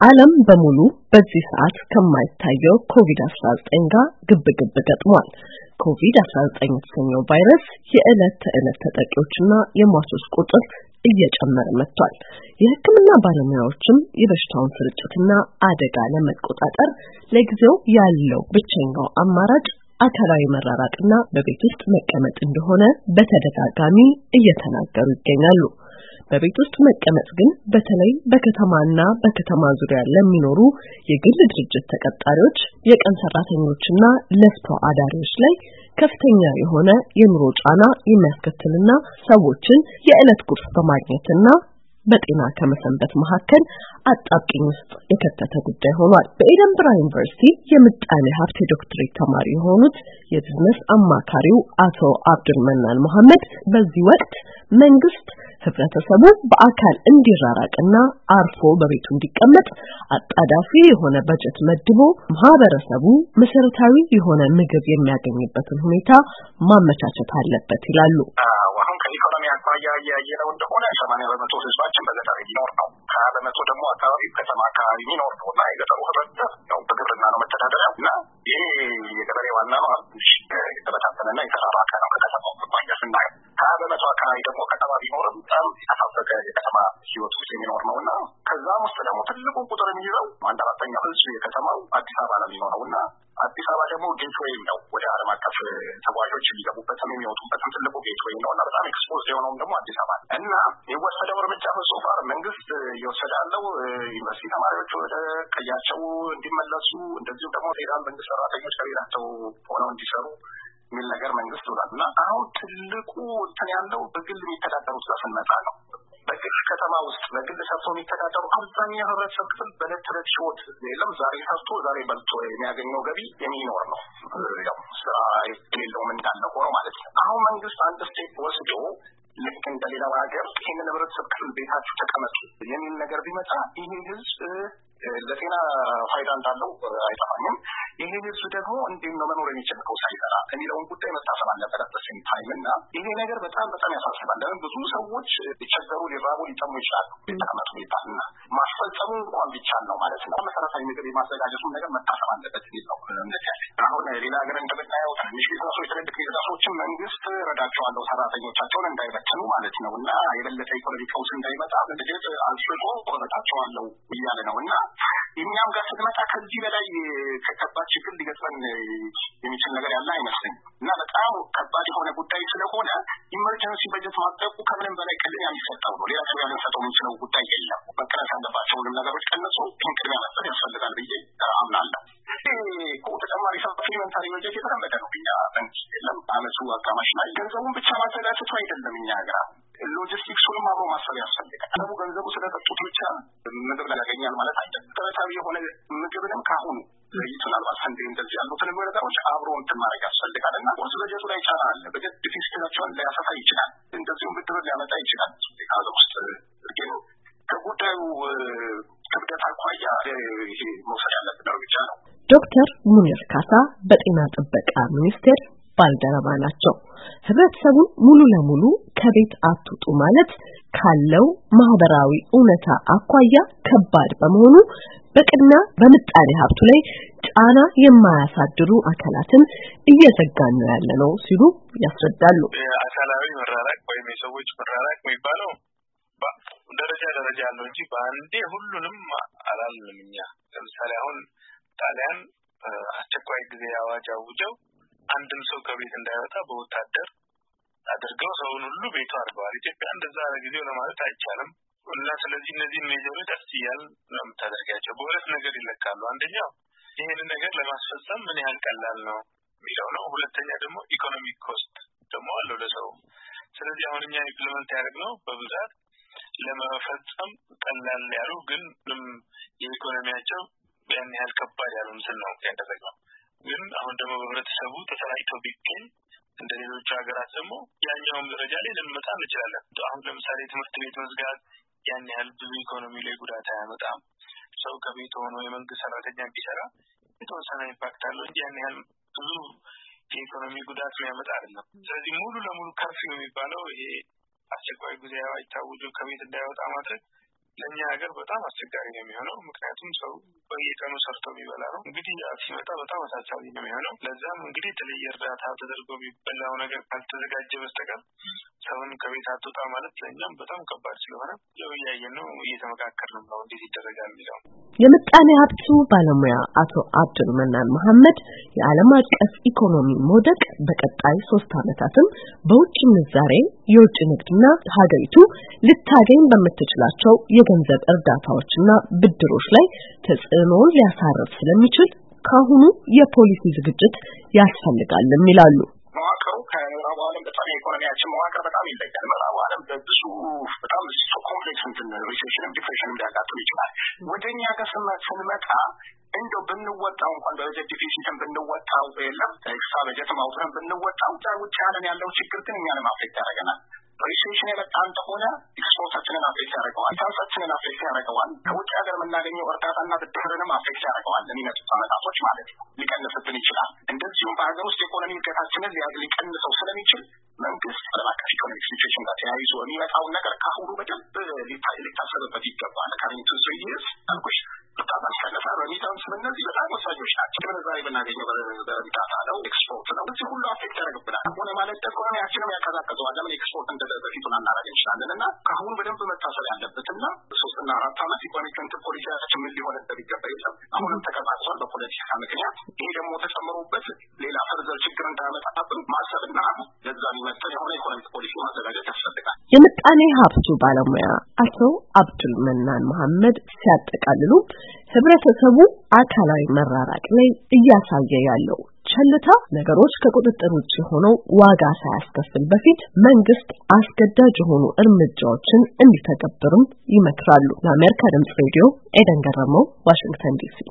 ዓለም በሙሉ በዚህ ሰዓት ከማይታየው ኮቪድ-19 ጋር ግብግብ ገጥሟል። ኮቪድ-19 የተሰኘው ቫይረስ የዕለት ተዕለት ተጠቂዎችና የሟቾች ቁጥር እየጨመረ መጥቷል። የሕክምና ባለሙያዎችም የበሽታውን ስርጭትና አደጋ ለመቆጣጠር ለጊዜው ያለው ብቸኛው አማራጭ አካላዊ መራራቅና በቤት ውስጥ መቀመጥ እንደሆነ በተደጋጋሚ እየተናገሩ ይገኛሉ። በቤት ውስጥ መቀመጥ ግን በተለይ በከተማና በከተማ ዙሪያ ለሚኖሩ የግል ድርጅት ተቀጣሪዎች፣ የቀን ሰራተኞችና ለፍቶ አዳሪዎች ላይ ከፍተኛ የሆነ የኑሮ ጫና የሚያስከትልና ሰዎችን የዕለት ጉርስ በማግኘትና በጤና ከመሰንበት መካከል አጣብቂኝ ውስጥ የከተተ ጉዳይ ሆኗል። በኤደንበራ ዩኒቨርሲቲ የምጣኔ ሀብት ዶክትሬት ተማሪ የሆኑት የቢዝነስ አማካሪው አቶ አብዱልመናን መሐመድ በዚህ ወቅት መንግስት ህብረተሰቡ በአካል እንዲራራቅና አርፎ በቤቱ እንዲቀመጥ አጣዳፊ የሆነ በጀት መድቦ ማህበረሰቡ መሰረታዊ የሆነ ምግብ የሚያገኝበትን ሁኔታ ማመቻቸት አለበት ይላሉ። አሁን ከኢኮኖሚ አኳያ ያየነው እንደሆነ 80% ህዝባችን በገጠር የሚኖር ነው። 20% ደግሞ አካባቢ ከተማ አካባቢ የሚኖር ነው እና የገጠሩ ህብረተሰብ ነው በግብርና ነው መተዳደሪያው እና ይሄ የገበሬ ዋና ነው የተበታተነና የተራራቀ ነው ከተማው አኳያ ስናየው። 20% አካባቢ ደግሞ ከተማ ቢኖርም በጣም የተፋፈገ የከተማ ህይወት ውስጥ የሚኖር ነው እና ከዛም ውስጥ ደግሞ ትልቁ ቁጥር የሚይዘው 1/4 ህዝብ የከተማው አዲስ አበባ ነው የሚኖረው እና አዲስ አበባ ደግሞ ጌትዌይም ነው ወደ ዓለም አቀፍ ተጓዦች የሚገቡበትም የሚወጡበትም ትልቁ ጌትዌይ ነው እና በጣም ኤክስፖዝድ የሆነውም ደግሞ አዲስ አበባ እና የወሰደው እርምጃ በሶፋር መንግስት እየወሰደ ያለው ዩኒቨርሲቲ ተማሪዎች ወደ ቀያቸው እንዲመለሱ እንደዚሁም ደግሞ ፌዴራል መንግስት ሰራተኞች ከቤታቸው ሆነው እንዲሰሩ የሚል ነገር መንግስት ብሏል እና አሁን ትልቁ እንትን ያለው በግል የሚተዳደሩት ጋር ስንመጣ ነው። በግል ከተማ ውስጥ በግል ሰርቶ የሚተዳደሩ አብዛኛው ህብረተሰብ ክፍል በዕለት ተዕለት ህይወት የለም ዛሬ ሰርቶ ዛሬ በልቶ የሚያገኘው ገቢ የሚኖር ነው። ያው ስራ የሌለውም እንዳለ ሆኖ ማለት ነው። አሁን መንግስት አንድ ስቴፕ ወስዶ ልክ እንደሌላው ሀገር ይህንን ህብረተሰብ ክፍል ቤታችሁ ተቀመጡ የሚል ነገር ቢመጣ ይሄ ህዝብ ለጤና ፋይዳ እንዳለው አይጠፋኝም። ይሄ ህዝብ ደግሞ እንዴት ነው መኖር የሚችለው ሳይሰራ የሚለውን ጉዳይ መታሰብ አለበት በሴም ታይም እና ይሄ ነገር በጣም ያሳስባል። ለምን ብዙ ሰዎች ሊቸገሩ ሊራቡ ሊጠሙ ይችላሉ ተቀመጡ ይባልና ማስፈጸሙ እንኳን ቢቻል ነው ማለት ነው። መሰረታዊ ምግብ የማዘጋጀቱን ነገር መታሰብ አለበት ነው እምነት ያለ። አሁን ሌላ ሀገር እንደምናየው ትንሽ ቢዝነሶች ትልልቅ ቢዝነሶችን መንግስት ረዳቸዋለሁ ሰራተኞቻቸውን እንዳይበተኑ ማለት ነው እና የበለጠ ኢኮኖሚ ቀውስ እንዳይመጣ በጀት አልስቆ ረዳቸዋለሁ እያለ ነው እና እኛም ጋር ስትመጣ ከዚህ በላይ ከባድ ችግር ሊገጥመን የሚችል ነገር ያለ አይመስለኝም እና በጣም ከባድ የሆነ ጉዳይ ስለሆነ ኢመርጀንሲ በጀት ማጠቁ ከምንም በላይ ቅድሚያ የሚሰጠው ነው። ሌላ ቅድሚያ ልንሰጠው የምንችለው ጉዳይ የለም። መቀነስ ያለባቸውንም ነገሮች ቀንሶ ይህን ቅድሚያ መስጠት ያስፈልጋል ብዬ አምናለሁ። ተጨማሪ ሰፕሊመንታሪ በጀት የተለመደ ነው። እኛ መንግስት የለም አመቱ አጋማሽ ላይ ገንዘቡን ብቻ ማዘጋጀቱ አይደለም እኛ ሀገር ሎጂስቲክሱንም አብሮ ማሰብ ያስፈልጋል። ደግሞ ገንዘቡ ስለጠጡት ብቻ ምግብ ላይ ያገኛል ማለት አይደለም። መሰረታዊ የሆነ ምግብንም ካሁኑ ይችላል ባሰንዴ እንደዚህ ያሉትን ነገሮች አብሮ እንትን ማድረግ ያስፈልጋል እና ወርስ በጀቱ ላይ ጫና አለ። በጀት ዲፊሲታቸውን ሊያሰፋ ይችላል። እንደዚሁም ብድር ሊያመጣ ይችላል። ሀገር ውስጥ ግን ከጉዳዩ ክብደት አኳያ ይሄ መውሰድ ያለብን እርምጃ ነው። ዶክተር ሙኒር ካሳ በጤና ጥበቃ ሚኒስቴር ባልደረባ ናቸው። ህብረተሰቡን ሙሉ ለሙሉ ከቤት አትውጡ ማለት ካለው ማህበራዊ እውነታ አኳያ ከባድ በመሆኑ በቅድሚያ በምጣኔ ሀብቱ ላይ ጫና የማያሳድሩ አካላትን እየዘጋን ነው ያለነው ሲሉ ያስረዳሉ። አካላዊ መራራቅ ወይም የሰዎች መራራቅ የሚባለው ደረጃ ያለው እንጂ በአንዴ ሁሉንም አላልንም። እኛ ለምሳሌ አሁን ጣሊያን አስቸኳይ ጊዜ አዋጅ አውጀው አንድም ሰው ከቤት እንዳይወጣ በወታደር አድርገው ሰውን ሁሉ ቤቱ አድርገዋል። ኢትዮጵያ እንደዛ ለጊዜው ለማለት አይቻልም እና ስለዚህ እነዚህ ሜጀሮች አስያል ነው የምታደርጋቸው። በሁለት ነገር ይለካሉ። አንደኛው ይሄንን ነገር ለማስፈጸም ምን ያህል ቀላል ነው የሚለው ነው። ሁለተኛ ደግሞ ኢኮኖሚክ ኮስት ደግሞ አለው ለሰው። ስለዚህ አሁን እኛ ኢምፕሊመንት ያደርግነው በብዛት ለመፈጸም ቀላል ያሉ ግን የኢኮኖሚያቸው ያን ያህል ከባድ ያሉትን ነው ያደረግነው። ግን አሁን ደግሞ በህብረተሰቡ ተሰራጭቶ ቢገኝ እንደሌሎች ሀገራት ደግሞ ያኛውም ደረጃ ላይ ልንመጣ እንችላለን። አሁን ለምሳሌ ትምህርት ቤት መዝጋት ያን ያህል ብዙ ኢኮኖሚ ላይ ጉዳት አያመጣም። ሰው ከቤት ሆኖ የመንግስት ሰራተኛ ቢሰራ የተወሰነ ኢምፓክት አለው እንጂ ያን ያህል ብዙ የኢኮኖሚ ጉዳት የሚያመጣ አይደለም። ስለዚህ ሙሉ ለሙሉ ከርፊው የሚባለው ይሄ አስቸኳይ ጊዜ አዋጅ ታውጆ ከቤት እንዳይወጣ ማድረግ ለኛ ሀገር በጣም አስቸጋሪ ነው የሚሆነው። ምክንያቱም ሰው በየቀኑ ሰርቶ የሚበላ ነው። እንግዲህ ያ ሲመጣ በጣም አሳሳቢ ነው የሚሆነው። ለዛም እንግዲህ የተለየ እርዳታ ተደርጎ የሚበላው ነገር ካልተዘጋጀ በስተቀር ሰውን ከቤት አትውጣ ማለት ለኛም በጣም ከባድ ስለሆነ ያው እያየን ነው፣ እየተመካከርን ነው እንዴት ይደረጋል የሚለው። የምጣኔ ሀብቱ ባለሙያ አቶ አብዱል መናን መሐመድ የዓለም አቀፍ ኢኮኖሚ መውደቅ በቀጣይ 3 ዓመታትም በውጭ ምንዛሬ የውጭ ንግድና ሀገሪቱ ልታገኝ በምትችላቸው የገንዘብ እርዳታዎችና ብድሮች ላይ ተጽዕኖውን ሊያሳርፍ ስለሚችል ካሁኑ የፖሊሲ ዝግጅት ያስፈልጋልም ይላሉ። መዋቅሩ ከምዕራቡ ዓለም በጣም የኢኮኖሚያችን መዋቅር በጣም ይለያል። ምዕራቡ ዓለም በብዙ በጣም ኮምፕሌክስ ሪሴሽንም ዲፕሬሽንም ሊያጋጥም ይችላል። ወደኛ ሀገር ስንመጣ እንደው ብንወጣው እንኳን በበጀት ዲፊሲትን ብንወጣው የለም ኤክስትራ በጀት ማውጣት ብንወጣው ውጭ ዓለም ያለው ችግር ግን እኛንም አፌክት ያደርገናል። ሪሴሽን የመጣ እንደሆነ ኤክስፖርታችንን አፌክት ያደርገዋል፣ ታንሳችንን አፌክት ያደርገዋል፣ ከውጭ ሀገር የምናገኘው እርዳታና ብድርንም አፌክት ያደርገዋል። ለሚመጡት ዓመታቶች ማለት ነው ሊቀንስብን ይችላል። እንደዚሁም በሀገር ውስጥ ኢኮኖሚ እድገታችንን ሊቀንሰው ስለሚችል መንግስት ዓለም አቀፍ ኢኮኖሚክ ሲቹዌሽን ጋር ተያይዞ የሚመጣውን ነገር ከአሁኑ በደንብ ሊታሰብበት ይገባል። ካሪንቱ ሶይስ አልኩሽ እርዳታ ሲቀንሳል ረሚታንስ እነዚህ በጣም ወሳኞች ናቸው። ምንዛሬ ብናገኘው በእርዳታ ነው፣ ኤክስፖርት ነው። እዚህ ሁሉ አፌክት ያደርግብናል። ሆነ ማለት ኢኮኖሚያችንም ያቀዛቅዘዋል። ለምን ኤክስፖርት በፊቱን አናደርግ እንችላለን እና ከአሁኑ በደንብ መታሰብ ያለበትና 3 እና 4 ዓመት ኢኮኖሚክ ፖሊሲያችን ምን ሊሆን እንደሚገባ የለም። አሁንም ተቀዛቅዟል በፖለቲካ ምክንያት። ይሄ ደግሞ ተጨምሮበት ሌላ ፈርዘር ችግር እንዳያመጣብን ማሰብና ለዛ የሚመጥን የሆነ ኢኮኖሚክ ፖሊሲ ማዘጋጀት ያስፈልጋል። የምጣኔ ሀብቱ ባለሙያ አቶ አብዱል መናን መሐመድ ሲያጠቃልሉ ህብረተሰቡ አካላዊ መራራቅ ላይ እያሳየ ያለው ቸልታ ነገሮች ከቁጥጥር ውጭ ሆነው ዋጋ ሳያስከፍል በፊት መንግስት አስገዳጅ የሆኑ እርምጃዎችን እንዲተገብርም ይመክራሉ። ለአሜሪካ ድምጽ ሬዲዮ ኤደን ገረመው፣ ዋሽንግተን ዲሲ።